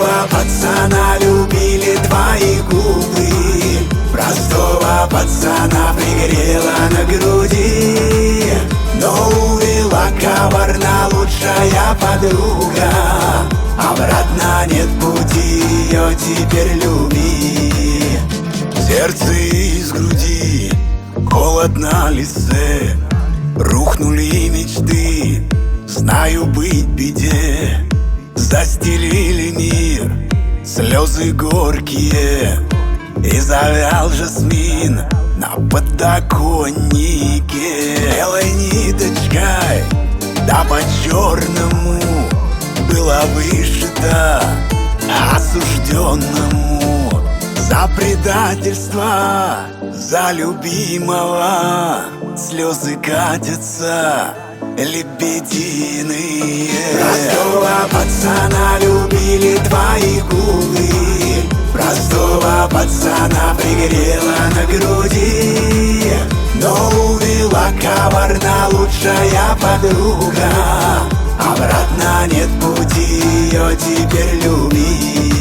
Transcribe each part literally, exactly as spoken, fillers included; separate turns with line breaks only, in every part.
Простого пацана любили твои губы, простого пацана пригрела на груди. Но увела коварна лучшая подруга, обратно нет пути, ее теперь люби. Сердце из груди, холод на лице, рухнули мечты, знаю быть беде. Застелили мир слезы горькие, и завял жасмин на подоконнике. Белой ниточкой, да по-черному было вышито осужденному за предательство, за любимого. Слезы катятся лебединые. Простого пацана любили твои губы, простого пацана пригрела на груди. Но увела коварна лучшая подруга, обратно нет пути, ее теперь люби.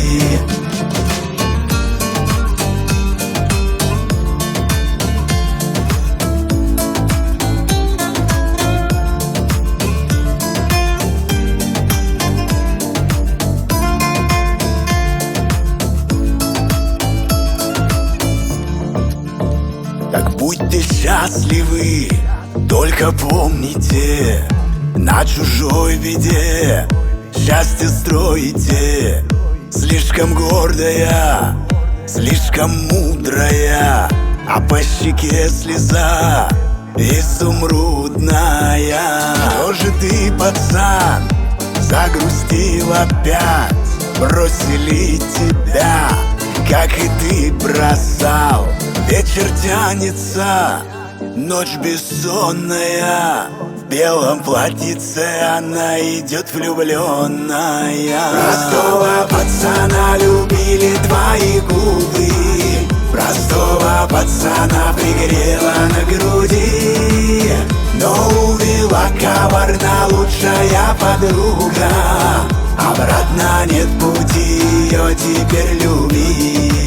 Так будьте счастливы, только помните, на чужой беде счастье строите. Слишком гордая, слишком мудрая, а по щеке слеза изумрудная. Что же ты, пацан, загрустил опять? Бросили тебя, как и ты бросал. Вечер тянется, ночь бессонная, в белом платьице она идет влюбленная. Простого пацана любили твои губы, простого пацана пригрела на груди. Но увела коварна лучшая подруга, обратно нет пути, ее теперь люби.